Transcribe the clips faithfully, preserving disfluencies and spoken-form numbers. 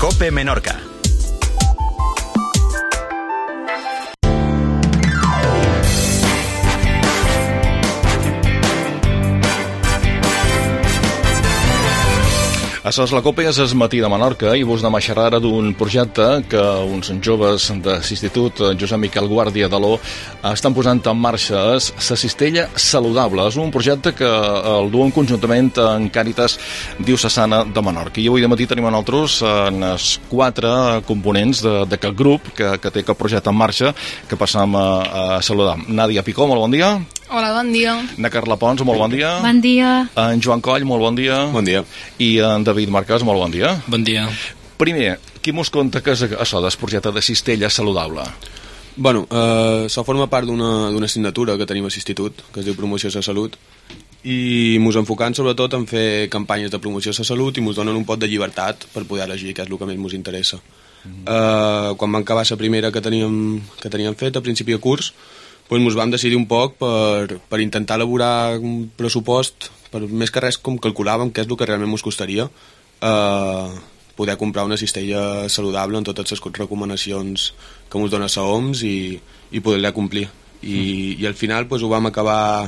COPE Menorca. Això és la COPE, és el matí de Menorca i vos anem a xerrar ara d'un projecte que uns joves de l'Institut Josep Miquel Guàrdia d'Aló estan posant en marxa. És la Cistella Saludable. És un projecte que el duen conjuntament en Càritas Diocesana de Menorca. I avui de matí tenim a nosaltres en els quatre components d'aquest grup que, que té aquest projecte en marxa, que passam a, a saludar. Nàdia Picó, molt bon dia. Hola, bon dia. Na Carla Pons, molt bon dia. Bon dia. En Joan Coll, molt bon dia. Bon dia. I en David Marcàs, molt bon dia. Bon dia. Primer, qui mos conta que és això del projecte de Cistella Saludable? Bueno, eh, això forma part d'una d'una assignatura que tenim a l'Institut, que es diu Promoció de la Salut, i mos enfocant sobretot en fer campanyes de promoció de la salut i mos donen un pot de llibertat per poder elegir, que és el que més mos interessa. Mm. Eh, quan vam acabar la primera que teníem, que teníem fet a principi de curs, doncs mos vam decidir un poc per, per intentar elaborar un pressupost, per més que res com calculàvem què és el que realment mos costaria eh, poder comprar una cistella saludable en totes les recomanacions que mos dona la O M S i, i poder-la complir. I, mm. i al final doncs, ho vam acabar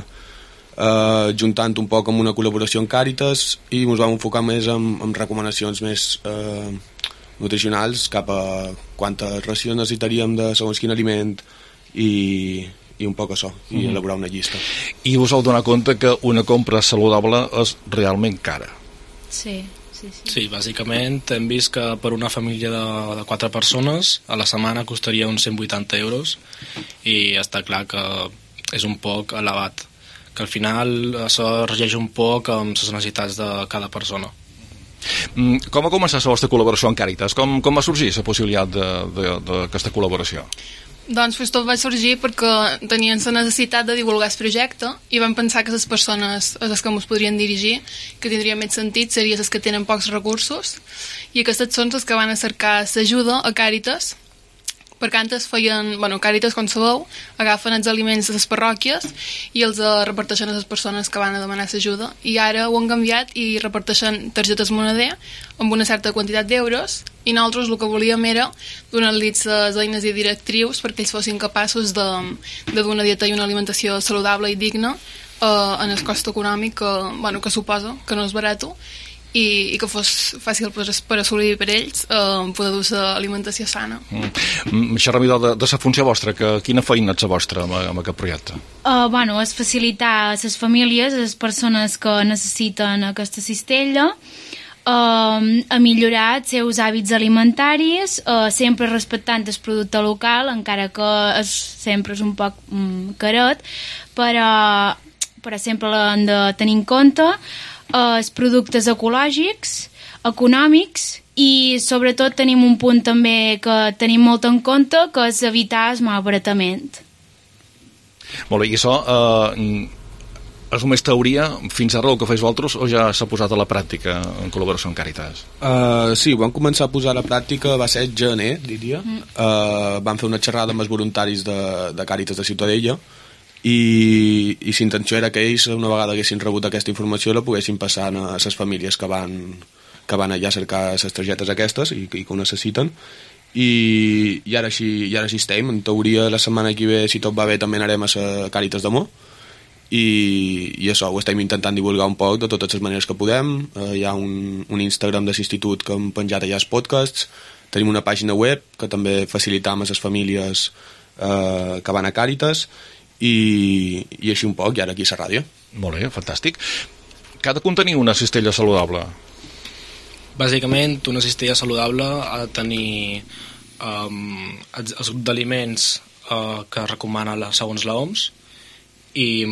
eh, juntant un poc amb una col·laboració amb Càritas i ens vam enfocar més en, en recomanacions més eh, nutricionals cap a quantes racions necessitaríem de segons quin aliment i, i un poc això, i mm. elaborar una llista. I us heu donat compte que una compra saludable és realment cara. Sí, sí, sí. Sí, bàsicament hem vist que per una família de, de quatre persones a la setmana costaria uns cent vuitanta euros i està clar que és un poc elevat, que al final això regeix un poc amb les necessitats de cada persona. Com ha començat la vostra col·laboració amb Càritas? Com, com va sorgir la possibilitat d'aquesta col·laboració? Doncs pues, tot va sorgir perquè tenien la necessitat de divulgar el projecte i vam pensar que les persones a les que ens podrien dirigir, que tindria més sentit, serien les que tenen pocs recursos, i aquestes són les que van a cercar l'ajuda a Càritas, perquè antes feien, bueno, Càritas, com sabeu, agafen els aliments de les parròquies i els reparteixen a les persones que van a demanar l'ajuda, i ara ho han canviat i reparteixen targetes moneder amb una certa quantitat d'euros, i nosaltres el que volíem era donar-los les eines i directrius perquè ells fossin capaços de, de donar una dieta i una alimentació saludable i digna eh, en el cost econòmic que, bueno, que suposa, que no és barat, i, i que fos fàcil per, per assolir per ells eh, poder dur l'alimentació sana. Mm. Xerra-me de, de la funció vostra, que, quina feina és la vostra amb, amb aquest projecte? Uh, bueno, és facilitar a les famílies, a les persones que necessiten aquesta cistella, Uh, a millorar els seus hàbits alimentaris, uh, sempre respectant el producte local, encara que és, sempre és un poc um, caret, però, però sempre l'hem de tenir en compte, uh, els productes ecològics, econòmics, i sobretot tenim un punt també que tenim molt en compte, que és evitar el malbaratament. Molt bé, i això eh, és només teoria fins ara el que feis vosaltres o ja s'ha posat a la pràctica en col·laboració amb Càritas? Uh, sí, ho vam començar a posar a la pràctica, va ser gener, diria. Mm. Uh, vam fer una xerrada amb els voluntaris de, de Càritas de Ciutadella i, i l'intenció era que ells, una vegada haguessin rebut aquesta informació, la poguessin passar a les famílies que van, que van allà a cercar les targetes aquestes i, i que ho necessiten. I, i, ara així, i ara així estem. En teoria, la setmana que ve, si tot va bé, també anarem a la Càritas d'Amor. I, i això, ho estem intentant divulgar un poc de totes les maneres que podem. Eh, hi ha un, un Instagram de l'institut que hem penjat allà els podcasts, tenim una pàgina web que també facilitam a les famílies eh, que van a Càritas i, i així un poc, i ara aquí a la ràdio. Molt bé, fantàstic. Que ha de contenir una cistella saludable? Bàsicament, una cistella saludable ha de tenir um, els, els grups d'aliments uh, que recomana la, segons la O M S, i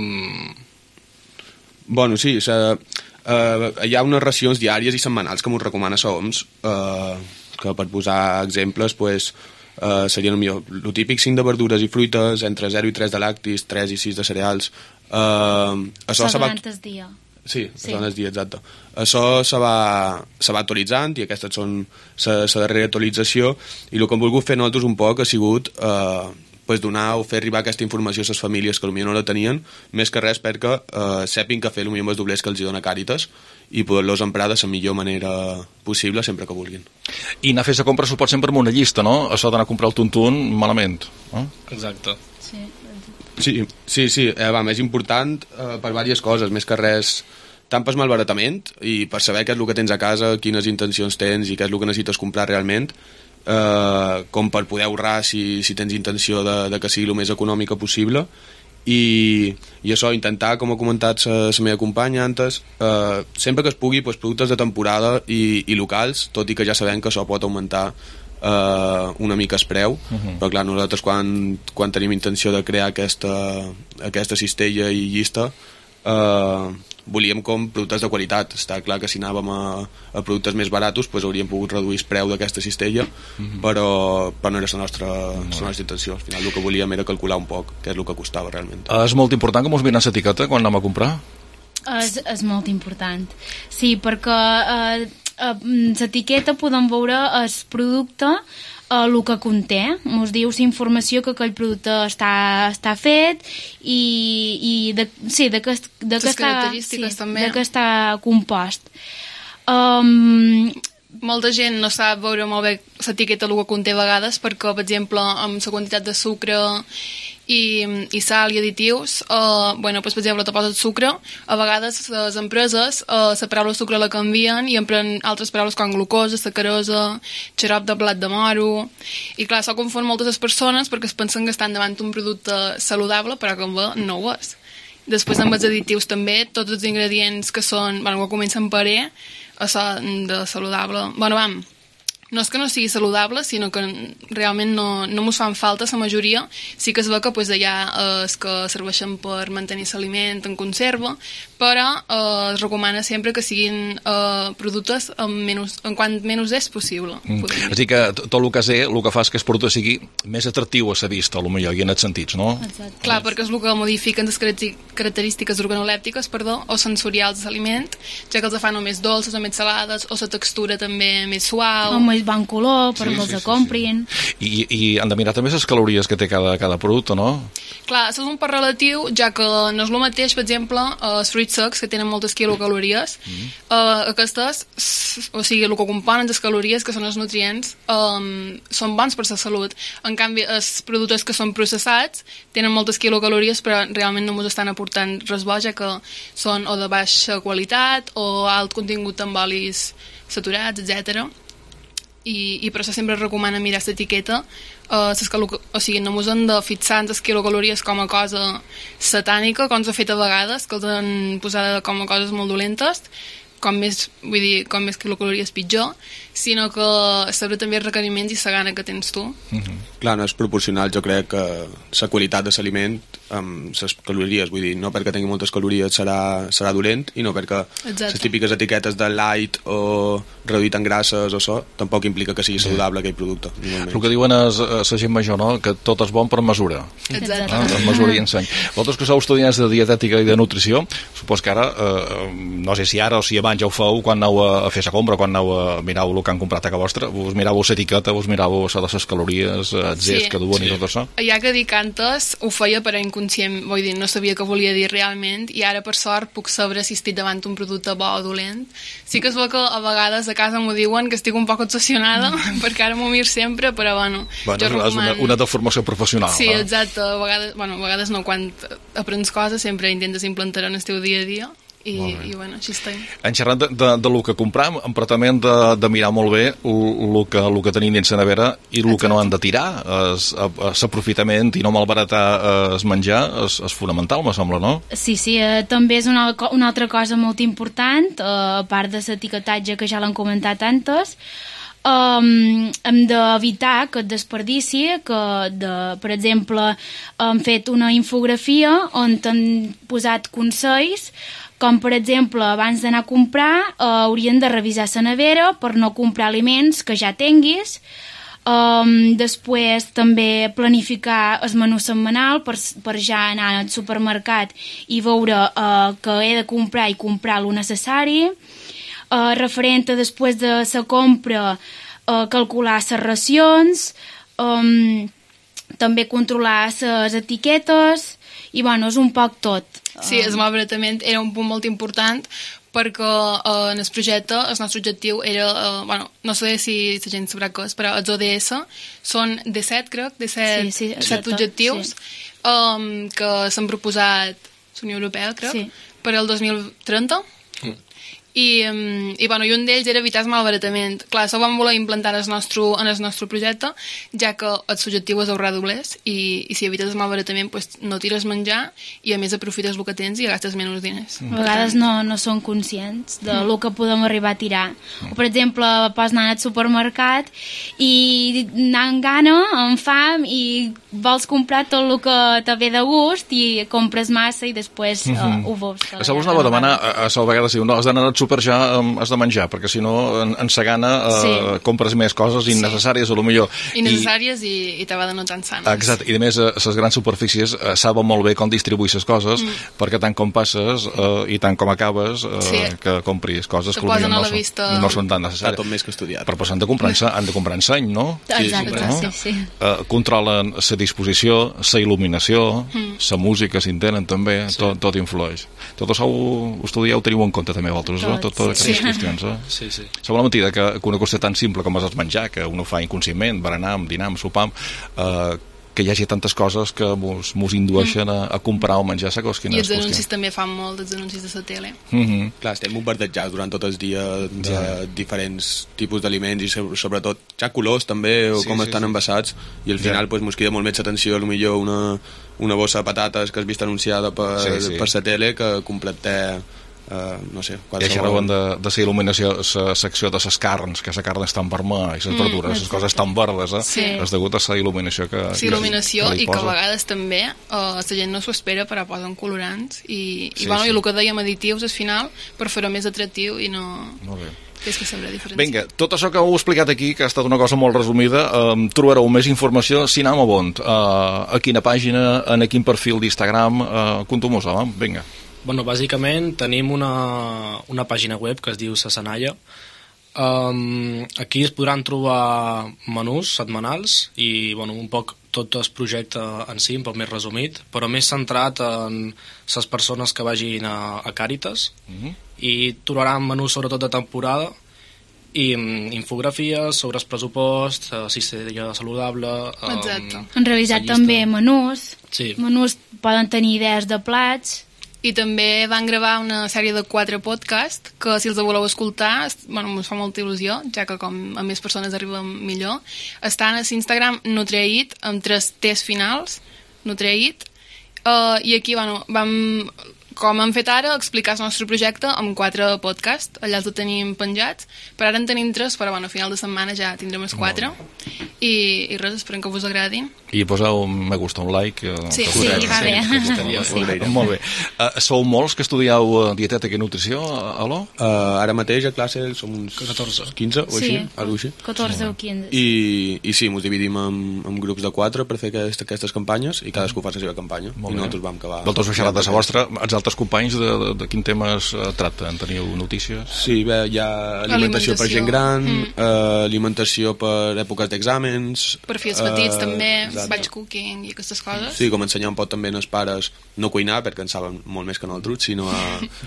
bueno, sí, sa, uh, hi ha unes racions diàries i setmanals que m'ho recomana la O M S, uh, que per posar exemples pues, uh, serien millor el típic cinc de verdures i fruites, entre zero i tres de lactis, tres i sis de cereals. uh, això Això va... durant el dia. Sí, sí. durant el dia, exacte. Això se va, se va actualitzant i aquestes són la darrera actualització, i el que hem volgut fer nosaltres un poc ha sigut uh, pues, donar o fer arribar aquesta informació a les famílies que potser no la tenien, més que res perquè eh, sàpiguen què fer potser amb els doblers que els hi dona Càritas i poder-los emprar de la millor manera possible sempre que vulguin. I anar a fer la compra s'ho pot sempre amb una llista, no? Això d'anar a comprar el tuntun malament. No? Exacte. Sí. Sí, sí, sí eh, va, és important eh, per diverses coses, més que res tant per malbaratament i per saber què és el que tens a casa, quines intencions tens i què és el que necessites comprar realment, Uh, com per poder ahorrar si, si tens intenció de, de que sigui el més econòmica possible i, i això, intentar, com ha comentat la meva companya antes, uh, sempre que es pugui pues, productes de temporada i, i locals, tot i que ja sabem que això pot augmentar uh, una mica el preu, uh-huh. però clar, nosaltres quan, quan tenim intenció de crear aquesta, aquesta cistella i llista uh, volíem com productes de qualitat. Està clar que si anàvem a, a productes més baratos pues hauríem pogut reduir el preu d'aquesta cistella, mm-hmm. però, però no era la nostra, no. la nostra intenció. Al final el que volíem era calcular un poc què és el que costava realment. És molt important que mos miren l'etiqueta quan anem a comprar? És, és molt important. Sí, perquè eh, eh, l'etiqueta podem veure el producte, eh, el que conté, ens diu la informació que aquell producte està, està fet i, i de, sí, de que, de que, està, sí, de que està compost. Um, molta gent no sap veure molt bé l'etiqueta el que conté a vegades perquè, per exemple, amb la quantitat de sucre i, i sal i additius, uh, bueno, pues, per exemple, te poses sucre, a vegades les empreses uh, la paraula sucre la canvien i empren altres paraules com glucosa, sacarosa, xarop de blat de moro, i clar, això confon moltes les persones perquè es pensen que estan davant un producte saludable, però com bé no ho és. Després amb els additius també, tots els ingredients que són, bueno, que comencen per E, això de saludable, bueno, vam, no és que no sigui saludable, sinó que realment no, no mos fan falta la majoria. Sí que es veu que pues, hi ha els que serveixen per mantenir l'aliment en conserva, però eh, es recomana sempre que siguin eh, productes amb menys, en quant menys és possible. Mm. És a dir que tot el que sé, el que fa és que el producte sigui més atractiu a la vista, potser, i en els sentits, no? Exacte. Clar, perquè és el que modifiquen les característiques organolèptiques, perdó, o sensorials de l'aliment, ja que els fan o més dolces o més salades, o la textura també més suau. O més bon color, perquè sí, els sí, sí, comprin. Sí. I, I han de mirar també les calories que té cada, cada producte, no? Clar, això és un poc relatiu, ja que no és el mateix, per exemple, els fruits secs, que tenen moltes quilocalories, mm. uh, aquestes, o sigui, el que componen les calories, que són els nutrients, um, són bons per la salut. En canvi, els productes que són processats tenen moltes quilocalories, però realment no ens estan aportant res bo, ja que són o de baixa qualitat o alt contingut amb olis saturats, etcètera. I, i per això sempre es recomana mirar l'etiqueta, uh, o sigui, no ens hem de fixar en les quilocalories com a cosa satànica, com s'ha fet a vegades, que els han posat com a coses molt dolentes, com més, vull dir, com més quilocalories pitjor, sinó que saber també els requeriments i la gana que tens tu. Mm-hmm. Clar, no és proporcional, jo crec que la qualitat de l'aliment amb les calories, vull dir, no perquè tingui moltes calories serà, serà dolent, i no perquè les típiques etiquetes de light o reduït en grasses o això, tampoc implica que sigui saludable aquell producte. El que diuen és la gent major, no?, que tot és bon per mesura. Exacte. Ah, per mesura i enseny. Vosaltres que sou estudiants de dietètica i de nutrició, supos que ara, eh, no sé si ara o si abans ja ho feu, quan aneu a fer la compra, quan aneu a mirar el que han comprat a casa vostra, us miràveu l'etiqueta, us miràveu de les calories, els sí. que duen sí. i tot això? Ja que dic antes, ho feia per inconscient, vull dir, no sabia què volia dir realment, i ara per sort puc saber si estic davant un producte bo o dolent. Sí que es veu que a vegades a casa m'ho diuen que estic un poc obsessionada, mm. perquè ara m'ho mir sempre, però bueno... Bueno, és recomano... una, una deformació professional. Sí, eh? exacte, a vegades, bueno, a vegades no, quan aprens coses sempre intentes implantar en el teu dia a dia, i, i bueno, així estem. En xerrat de, de, de lo que compram, però també hem de, de mirar molt bé el que, el que tenim dins la nevera i el que no han de tirar. L'aprofitament i no malbaratar es menjar és, és fonamental, me sembla, no? Sí, sí, eh, també és una, una altra cosa molt important, eh, a part de l'etiquetatge que ja l'han comentat antes. Um, hem d'evitar que es desperdici, que de, per exemple hem fet una infografia on han posat consells com per exemple abans d'anar a comprar eh, haurien de revisar la nevera per no comprar aliments que ja tinguis. Um, després també planificar el menú setmanal per, per ja anar al supermercat i veure uh, que he de comprar i comprar lo necessari. Uh, referent a després de la compra uh, calcular les racions, um, també controlar les etiquetes, i bueno, és un poc tot. Sí, el malbaratament era un punt molt important, perquè eh, en el projecte el nostre objectiu era, eh, bueno, no sé si la gent sabrà què és, però els O D S són disset, crec, disset, sí, sí, disset objectius sí. um, que s'han proposat la Unió Europea, crec, sí. per al dos mil trenta. Mm. I, um, i, bueno, i un d'ells era evitar el malbaratament. Clar, això ho vam voler implantar en el nostre, en el nostre projecte, ja que el subjectiu és ahorrar doblers, i, i si evites el malbaratament pues, no tires menjar i a més aprofites el que tens i gastes menys diners. Mm. A vegades no, no són conscients de mm. lo que podem arribar a tirar. Mm. O, per exemple, pots anar al supermercat i anant gana, amb fam, i vols comprar tot el que te ve de gust i compres massa i després mm-hmm. uh, ho veus. Això us anava a demanar, a, a vegades diu, no, has d'anar al súper ja um, has de menjar, perquè si no en, en sa gana uh, sí. compres més coses innecessàries, sí. a lo millor. Innecessàries i, i, i te va de no tan sanes. Exacte, i a més, a les grans superfícies uh, saben molt bé com distribuir les coses, mm. perquè tant com passes uh, i tant com acabes, uh, sí. que compris coses te que potser no, vista... no són tan necessàries. Està tot més que estudiat. Però pues, han de comprar han de comprar enseny, no? Exacte, no? sí, sí. Uh, controlen la disposició, la il·luminació, la mm. música, si en tenen també, sí. tot, tot influeix. Tot això ho, ho estudieu, ho teniu en compte també vosaltres, tot, tot, tot sí. qüestions, eh? Sí, sí. Sembla mentida que, que una qüestió tan simple com és el menjar, que un ho fa inconscientment, berenar, dinar, sopar, eh, que hi hagi tantes coses que mos, mos indueixen a, a comprar o menjar segons quines I els anuncis qüestions. també fan molt, els anuncis de la tele. Mm -hmm. Clar, estem bombardejats durant tot el dia de ja. diferents tipus d'aliments i sobretot ja colors també, o sí, com sí, estan sí. envasats, i al final ja. pues, mos queda molt més atenció potser una, una bossa de patates que has vist anunciada per, sí, sí. per la tele que completar Uh, no sé, i això deuen de, de ser il·luminació la secció de les carns, que la carn és tan vermella i les verdures, les mm, coses tan verdes, eh? Sí. És degut a la il·luminació que, sí, il·luminació que i que a vegades també uh, la gent no s'ho espera, però posen colorants i, sí, i, bueno, sí. i el que dèiem additius al final per fer-ho més atractiu i no... Molt bé. És que sabrà diferenciar. Vinga, tot això que heu explicat aquí, que ha estat una cosa molt resumida, eh, trobareu més informació si anem a Bond, eh, a quina pàgina, en quin perfil d'Instagram, eh, conto-mos, eh? Vinga. Bueno, bàsicament tenim una, una pàgina web que es diu Sasanaya. Um, aquí es podran trobar menús setmanals i bueno, un poc tot el projecte en si, un poc més resumit, però més centrat en les persones que vagin a, a Càritas, mm-hmm. i trobaran menús sobretot de temporada i um, infografies sobre el pressupost, uh, cistella saludable. Exacte. Um, Han revisat també menús. Sí. Menús poden tenir idees de plats. I també van gravar una sèrie de quatre podcasts que si els voleu escoltar, bueno, ens fa molta il·lusió, ja que com a més persones arribem millor. Estan a l'Instagram Nutreït, amb tres T's finals, Nutreït, uh, i aquí, bueno, vam, com hem fet ara, explicar el nostre projecte amb quatre podcasts, allà els tenim penjats, però ara en tenim tres, però bueno, a final de setmana ja tindrem els quatre, i, i res, esperem que us agradin. I poseu un me gusta, un like. Eh, sí, sí, va bé. Sí. Molt bé. Uh, sou molts que estudieu uh, dietètica i nutrició, alò? Uh, ara mateix a classe som uns catorze, quinze o així, sí, algo així. catorze o quinze. I, i sí, ens dividim en, en grups de quatre per fer aquest, aquestes campanyes i cadascú fa la seva campanya. Molt I nosaltres vam acabar... Vosaltres heu xerrat de la vostra, els altres companys de, de, de quin temes uh, tracten? Teniu notícies? Sí, bé, hi ha alimentació, alimentació. per gent gran, mm. uh, alimentació per èpoques d'exàmens... Per fills petits uh, també, exacte. Batch cooking i aquestes coses. Sí, com ensenyar un pot també als pares no cuinar, perquè en saben molt més que nosaltres, sinó a,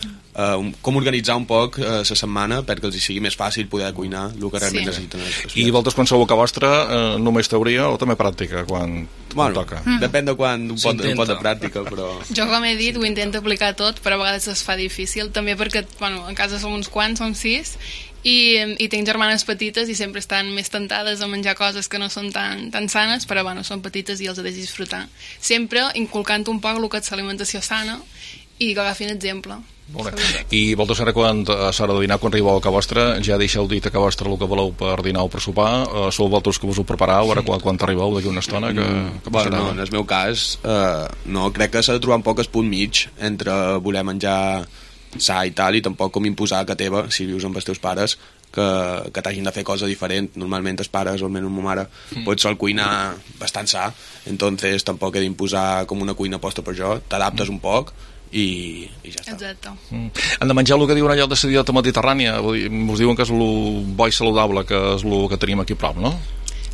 a un, com organitzar un poc la uh, setmana perquè els hi sigui més fàcil poder cuinar el que realment sí. necessiten. I vosaltres quan sou a boca vostra uh, només teoria o també pràctica quan, bueno, quan toca? Mm. Depèn de quan un pot, un pot de pràctica, però... Jo, com he dit, ho intento aplicar tot, però a vegades es fa difícil, també perquè, bueno, en casa som uns quants, som sis, i, i tinc germanes petites i sempre estan més tentades a menjar coses que no són tan, tan sanes, però bueno, són petites i els he de disfrutar. Sempre inculcant un poc el que és l'alimentació sana i que agafin exemple. Molt bé. I vosaltres ara quan a l'hora de dinar, quan arribeu a casa vostra, ja deixeu dit a casa vostra el que voleu per dinar o per sopar? Uh, sou vosaltres que us ho prepareu ara quan, quan arribeu d'aquí una estona? Que, que bueno, no, en el meu cas uh, no, crec que s'ha de trobar un poc el punt mig entre voler menjar sa i tal, i tampoc com imposar a casa teva, si vius amb els teus pares, que, que t'hagin de fer cosa diferent. Normalment els pares, o almenys ma mare, mm. pot sol cuinar bastant sa, entonces tampoc he d'imposar com una cuina posta per jo, t'adaptes mm. un poc i, i ja està. Exacte. Mm. Han de menjar el que diuen allò de la dieta mediterrània, us diuen que és el bo i saludable, que és el que tenim aquí a prop, no?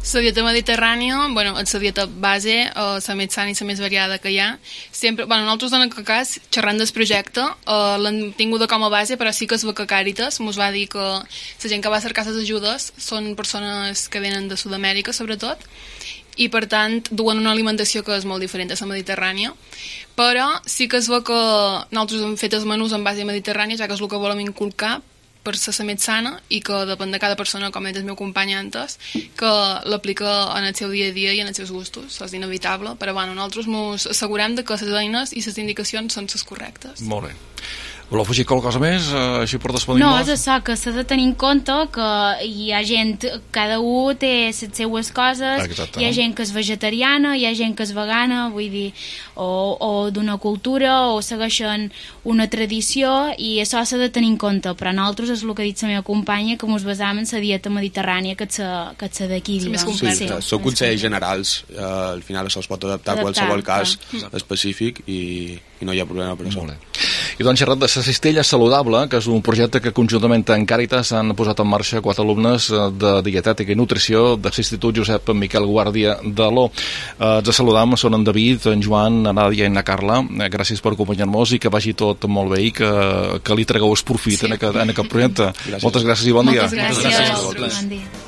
La dieta mediterrània, bueno, és la dieta base, eh, la més sana i la més variada que hi ha. Sempre, bueno, nosaltres en aquest cas, xerrant del projecte, eh, l'hem tinguda com a base, però sí que es ve que Càritas mos va dir que la gent que va cercar les ajudes són persones que venen de Sud-amèrica, sobretot, i per tant duen una alimentació que és molt diferent a la mediterrània, però sí que es ve que nosaltres hem fet els menús en base mediterrània, ja que és el que volem inculcar per ser la més sana i que depèn de cada persona, com ha dit el meu company antes, que l'aplica en el seu dia a dia i en els seus gustos. És inevitable, però bueno, nosaltres ens assegurem de que les eines i les indicacions són les correctes. Molt bé. Voleu afegir qualque cosa més, eh, així per despedir-nos? No, és això, que s'ha de tenir en compte que hi ha gent, cada un té les seues coses. Exacte. Hi ha gent que és vegetariana, hi ha gent que és vegana, vull dir, o, o d'una cultura, o segueixen una tradició, i això s'ha de tenir en compte, però nosaltres és el que ha dit la meva companya, que ens basam en la dieta mediterrània, que és la d'aquí, diguem. Sí, sí, són consells generals, eh, al final això es pot adaptar a qualsevol cas específic i, i no hi ha problema per això. I doncs xerrat de la cistella saludable, que és un projecte que conjuntament amb Càritas han posat en marxa quatre alumnes de dietètica i nutrició de l'Institut Josep Miquel Guàrdia de l'O. Eh, ens saludam, són en David, en Joan, en Nàdia i en Carla. Eh, gràcies per acompanyar-nos i que vagi tot molt bé i que, que li tragueu el profit sí. en, aquest, en aquest projecte. Gràcies. Moltes gràcies i bon Moltes dia. Gràcies. Moltes gràcies. Bon dia.